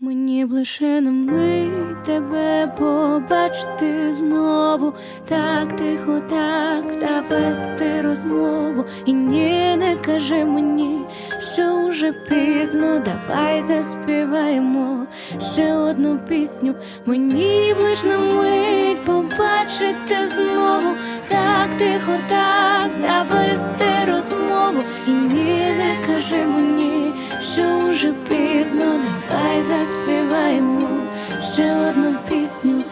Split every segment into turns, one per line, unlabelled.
Мені б лише на мить тебе побачити знову, так тихо, так завести розмову. І ні, не кажи мені, що уже пізно, давай заспіваємо ще одну пісню. Мені б лиш на мить побачити знову, так тихо, так завести розмову. І ні, не кажи мені, що уже пізно, давай заспіваємо ще одну пісню.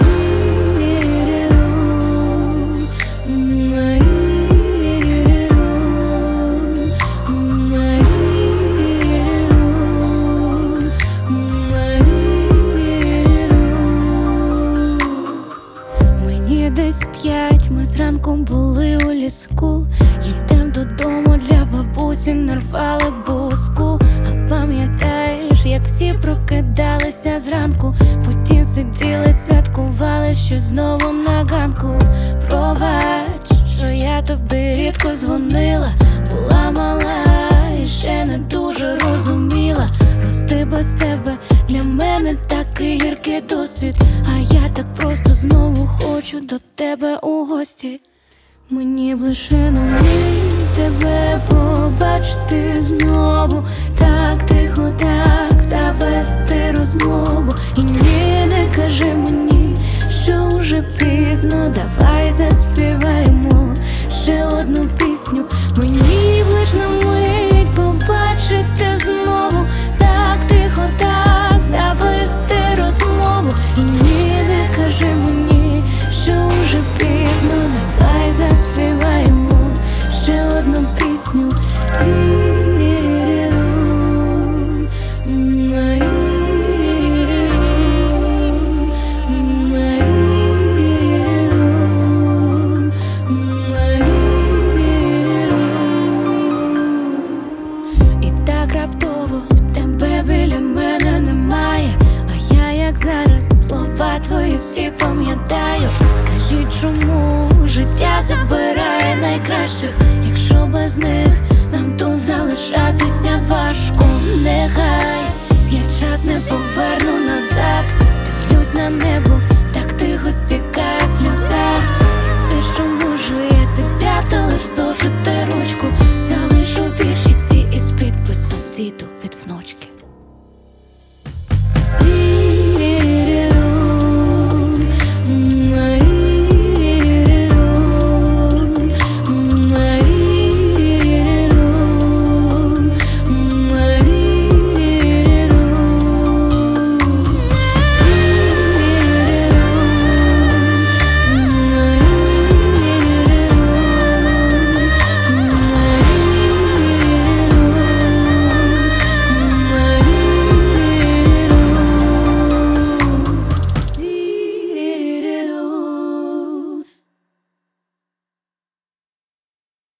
Мені десь 5, ми зранку були у ліску. Їдем додому, для бабусі нарвали буску. А пам'ятаєш, як всі прокидалися зранку, потім сиділи, святкували, що знову на ганку. Пробач, що я тобі рідко дзвонила, була мала і ще не дуже розуміла. Рости без тебе для мене такий гіркий досвід, а я так просто знову хочу до тебе у гості. Мені б лише на мить тебе побачити знову, так тихо, так завести розмову. І ні, не кажи мені, що вже пізно, давай заспіваємо ще одну пісню. Мені б лиш на мить побачити знову, так тихо, так завести розмову. І ні, не кажи мені, що вже пізно, давай заспіваємо ще одну пісню. І так раптово тебе біля мене немає, а я, як зараз, слова твої всі пам'ятаю. Скажіть, чому життя забирає найкращих, якщо без них нам тут залишатися важко? Нехай